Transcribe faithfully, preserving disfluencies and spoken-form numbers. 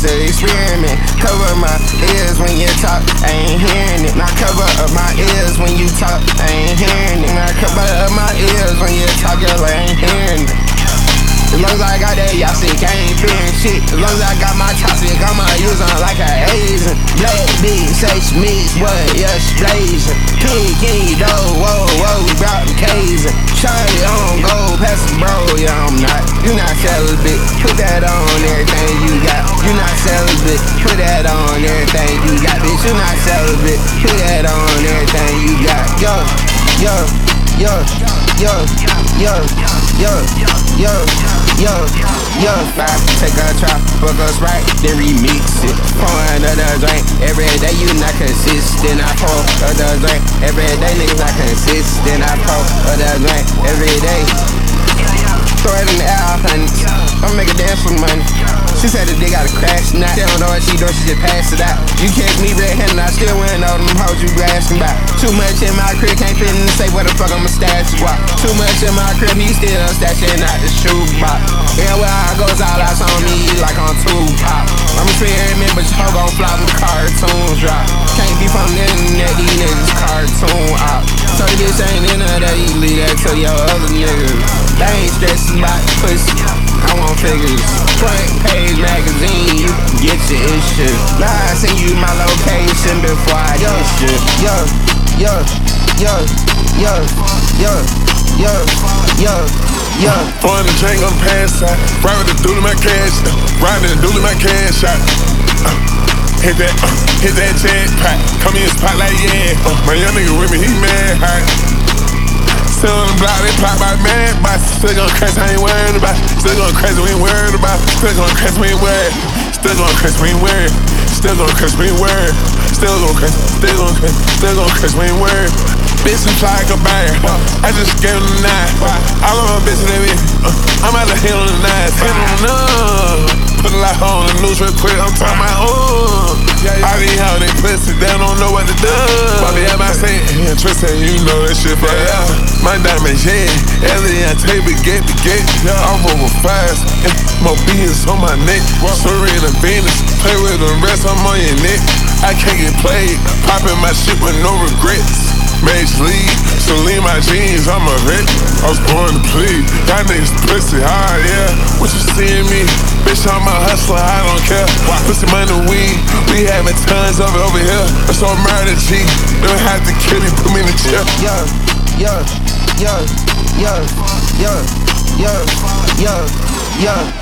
just an experiment. Cover my ears when you talk, I ain't hearing it. Now cover up my ears when you talk, I ain't hearing it. Now cover up my ears when you talk, girl, I ain't hearing it. As long as I got that, y'all sick, I ain't fearing shit. As long as I got my toxic, I'ma use them like a Asian. Black bitch, sex mix, what, yeah, blazing. Pig in your dough, whoa, whoa, we brought the K's. Charlie on go, pass the bro, yeah, I'm not. You not celibate, put that on everything you got. You not celibate, put that on everything you got. Bitch, you not celibate, put that on everything you got. Yo, yo, yo, yo, yo, yo, yo, yo, yo. I take a trap, fuck us right, then remix it. Pour another drink, every day you not consistent. I pour another drink, every day niggas not consistent. I pour another drink, every day. Throw it in the air, honey. I'ma make a dance for money. She said that they got a crash now. She don't know what she doing, she just pass it out. You catch me red-handed, I still wouldn't know them hoes you asking about. Too much in my crib, can't fit in the safe, where the fuck I'ma stash you out. Too much in my crib, he still stashing out the shoebox. Everywhere I go, it's all eyes on me, like on Tupac. I'm a experiment, but your hoe gon' fly when the cartoons drop. Can't be from the internet, these niggas cartoon out. So the bitch ain't in there, that you leave that to your other niggas. They ain't stressing about pussy, I want figures. Front page magazine, you can get your issue. Now I send you my location before I do shit. Yo, yo, yo, yo, yo, yo, yo, yo. Throwing the drink on the pass side, ride with the dude in my cash, uh, riding the dude in my cash shot. Uh, hit that, uh, hit that jackpot, come in the spot like yeah. Uh, my young nigga with me, he mad hot. Still on the block, they pop my man, but still gon' crash, I ain't worried about. Still gon' crash, we ain't worried about. Still gon' crash, we ain't worried. Still gon' crash, we ain't worried. Still gon' crash, we ain't worried. Still gon' crash, still gon' crash, still gon' crash, we ain't worried. Bitch, I'm fly like a bear. I just gave him the nine. All of my bitches, they be, uh, I'm out of hit on the nine. Hit on the nine. Put a lot on the news real quick, I'm talking about, ooh. All these hoes, they pussy, they don't know what to do. Bobby, am I saying, yeah, Tristan, you know that shit for yeah. My diamonds, yeah. Ellie, I take it, get the gate. I'm over fast, yeah. More beans on my neck. Serena Venus, play with the rest, I'm on your neck. I can't get played, popping my shit with no regrets. Major league, so leave my jeans, I'm a vet. I was born to plead, y'all niggas pussy hard, yeah. What you seeing me? Bitch, I'm a hustler, I don't care. Pussy money, weed, we having tons of it over here. That's all murder, G. Don't have to kill it, put me in the chair. Yo, yo, yo, yo, yo, yo, yo, yo.